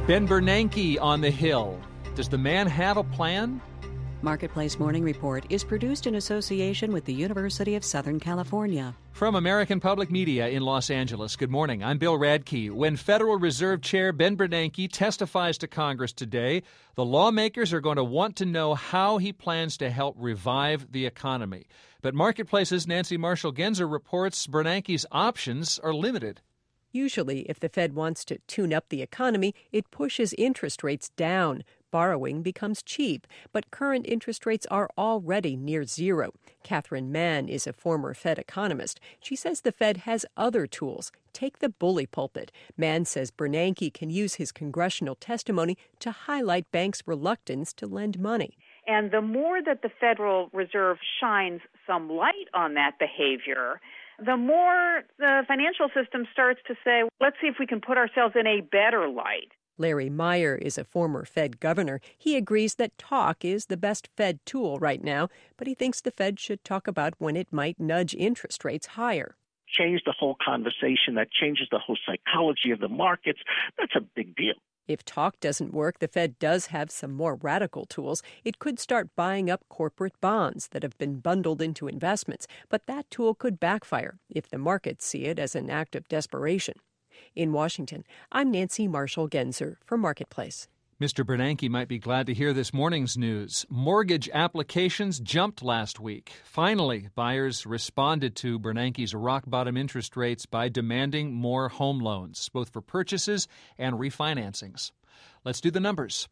Ben Bernanke on the Hill. Does the man have a plan? Marketplace Morning Report is produced in association with the University of Southern California. From American Public Media in Los Angeles, good morning. I'm Bill Radke. When Federal Reserve Chair Ben Bernanke testifies to Congress today, the lawmakers are going to want to know how he plans to help revive the economy. But Marketplace's Nancy Marshall-Genzer reports Bernanke's options are limited. Usually, if the Fed wants to tune up the economy, it pushes interest rates down. Borrowing becomes cheap, but current interest rates are already near zero. Catherine Mann is a former Fed economist. She says the Fed has other tools. Take the bully pulpit. Mann says Bernanke can use his congressional testimony to highlight banks' reluctance to lend money. And the more that the Federal Reserve shines some light on that behavior, the more the financial system starts to say, let's see if we can put ourselves in a better light. Larry Meyer is a former Fed governor. He agrees that talk is the best Fed tool right now, but he thinks the Fed should talk about when it might nudge interest rates higher. Change the whole conversation. That changes the whole psychology of the markets. That's a big deal. If talk doesn't work, the Fed does have some more radical tools. It could start buying up corporate bonds that have been bundled into investments, but that tool could backfire if the markets see it as an act of desperation. In Washington, I'm Nancy Marshall-Genzer for Marketplace. Mr. Bernanke might be glad to hear this morning's news. Mortgage applications jumped last week. Finally, buyers responded to Bernanke's rock-bottom interest rates by demanding more home loans, both for purchases and refinancings. Let's do the numbers.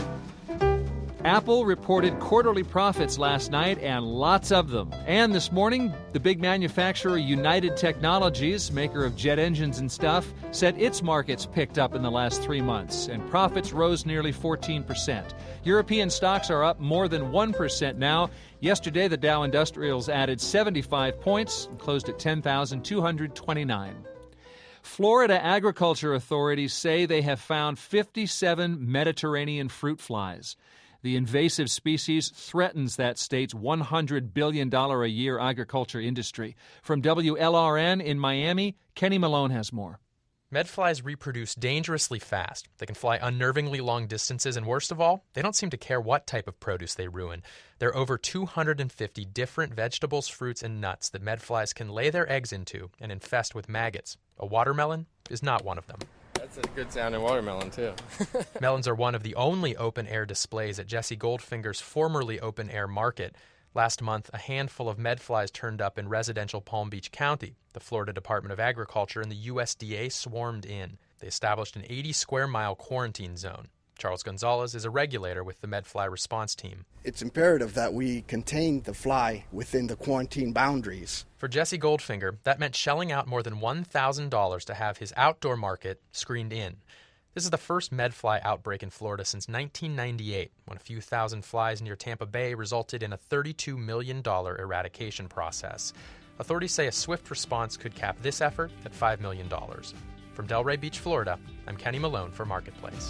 Apple reported quarterly profits last night, and lots of them. And this morning, the big manufacturer United Technologies, maker of jet engines and stuff, said its markets picked up in the last 3 months, and profits rose nearly 14%. European stocks are up more than 1% now. Yesterday, the Dow Industrials added 75 points and closed at 10,229. Florida agriculture authorities say they have found 57 Mediterranean fruit flies. The invasive species threatens that state's $100 billion a year agriculture industry. From WLRN in Miami, Kenny Malone has more. Medflies reproduce dangerously fast. They can fly unnervingly long distances, and worst of all, they don't seem to care what type of produce they ruin. There are over 250 different vegetables, fruits, and nuts that medflies can lay their eggs into and infest with maggots. A watermelon is not one of them. That's a good sounding watermelon, too. Melons are one of the only open-air displays at Jesse Goldfinger's formerly open-air market. Last month, a handful of medflies turned up in residential Palm Beach County. The Florida Department of Agriculture and the USDA swarmed in. They established an 80-square-mile quarantine zone. Charles Gonzalez is a regulator with the medfly response team. It's imperative that we contain the fly within the quarantine boundaries. For Jesse Goldfinger, that meant shelling out more than $1,000 to have his outdoor market screened in. This is the first medfly outbreak in Florida since 1998, when a few thousand flies near Tampa Bay resulted in a $32 million eradication process. Authorities say a swift response could cap this effort at $5 million. From Delray Beach, Florida, I'm Kenny Malone for Marketplace.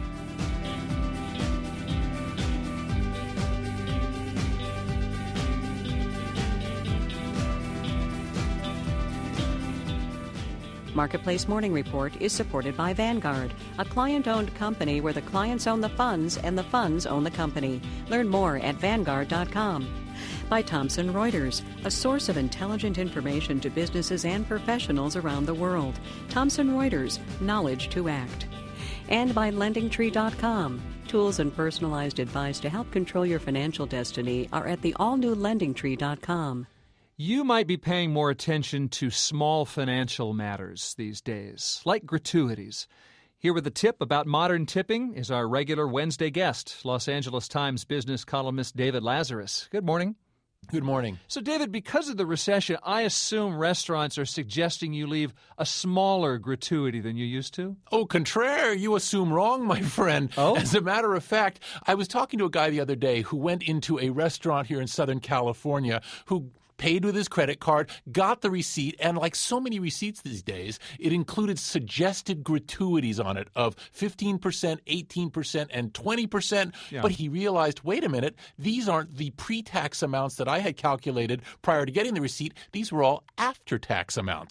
Marketplace Morning Report is supported by Vanguard, a client-owned company where the clients own the funds and the funds own the company. Learn more at Vanguard.com. By Thomson Reuters, a source of intelligent information to businesses and professionals around the world. Thomson Reuters, knowledge to act. And by LendingTree.com. Tools and personalized advice to help control your financial destiny are at the all-new LendingTree.com. You might be paying more attention to small financial matters these days, like gratuities. Here with a tip about modern tipping is our regular Wednesday guest, Los Angeles Times business columnist David Lazarus. Good morning. Good morning. So, David, because of the recession, I assume restaurants are suggesting you leave a smaller gratuity than you used to? Au contraire, you assume wrong, my friend. Oh? As a matter of fact, I was talking to a guy the other day who went into a restaurant here in Southern California who paid with his credit card, got the receipt, and like so many receipts these days, it included suggested gratuities on it of 15%, 18%, and 20%. Yeah. But he realized, wait a minute, these aren't the pre-tax amounts that I had calculated prior to getting the receipt. These were all after-tax amounts.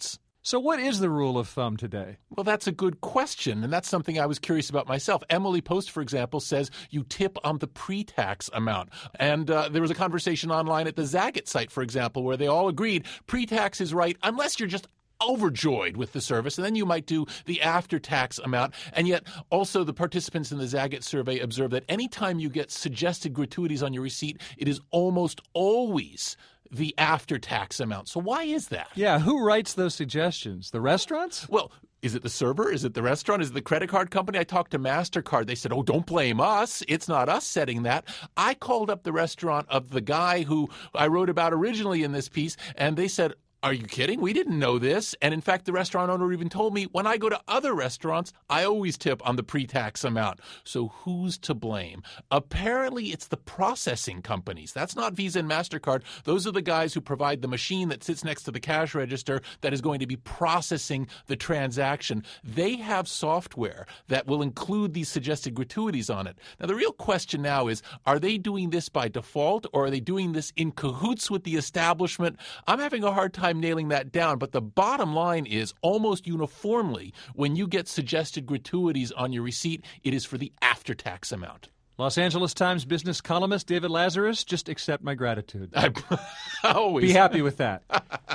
So what is the rule of thumb today? Well, that's a good question, and that's something I was curious about myself. Emily Post, for example, says you tip on the pre-tax amount. And there was a conversation online at the Zagat site, for example, where they all agreed pre-tax is right unless you're just overjoyed with the service, and then you might do the after-tax amount. And yet also the participants in the Zagat survey observed that anytime you get suggested gratuities on your receipt, it is almost always the after-tax amount. So why is that? Yeah, who writes those suggestions? The restaurants? Well, is it the server? Is it the restaurant? Is it the credit card company? I talked to MasterCard. They said, oh, don't blame us. It's not us setting that. I called up the restaurant of the guy who I wrote about originally in this piece, and they said, are you kidding? We didn't know this. And in fact, the restaurant owner even told me when I go to other restaurants, I always tip on the pre-tax amount. So who's to blame? Apparently, it's the processing companies. That's not Visa and MasterCard. Those are the guys who provide the machine that sits next to the cash register that is going to be processing the transaction. They have software that will include these suggested gratuities on it. Now, the real question now is, are they doing this by default or are they doing this in cahoots with the establishment? I'm having a hard time nailing that down, but the bottom line is almost uniformly when you get suggested gratuities on your receipt, it is for the after-tax amount. Los Angeles Times business columnist David Lazarus, just accept my gratitude. I always be happy with that.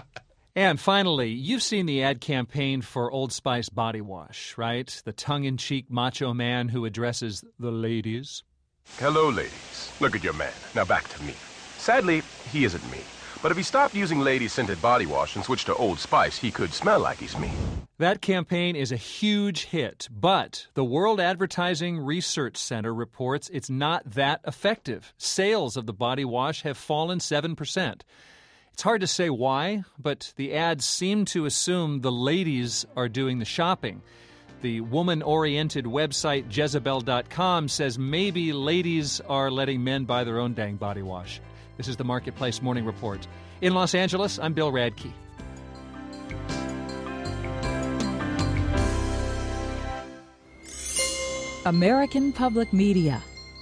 And finally, you've seen the ad campaign for Old Spice body wash, right? The tongue-in-cheek macho man who addresses the ladies. Hello, ladies. Look at your man. Now back to me. Sadly, he isn't me. But if he stopped using lady-scented body wash and switched to Old Spice, he could smell like he's me. That campaign is a huge hit, but the World Advertising Research Center reports it's not that effective. Sales of the body wash have fallen 7%. It's hard to say why, but the ads seem to assume the ladies are doing the shopping. The woman-oriented website Jezebel.com says maybe ladies are letting men buy their own dang body wash. This is the Marketplace Morning Report. In Los Angeles, I'm Bill Radke. American Public Media.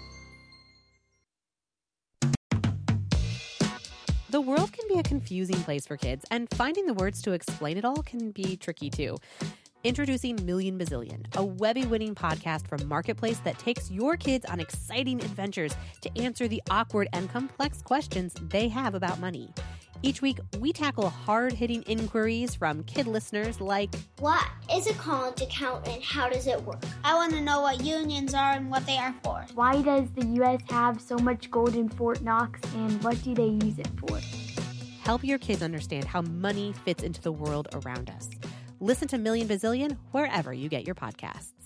The world can be a confusing place for kids, and finding the words to explain it all can be tricky too. Introducing Million Bazillion, a Webby-winning podcast from Marketplace that takes your kids on exciting adventures to answer the awkward and complex questions they have about money. Each week, we tackle hard-hitting inquiries from kid listeners like, what is a college account and how does it work? I want to know what unions are and what they are for. Why does the U.S. have so much gold in Fort Knox and what do they use it for? Help your kids understand how money fits into the world around us. Listen to Million Bazillion wherever you get your podcasts.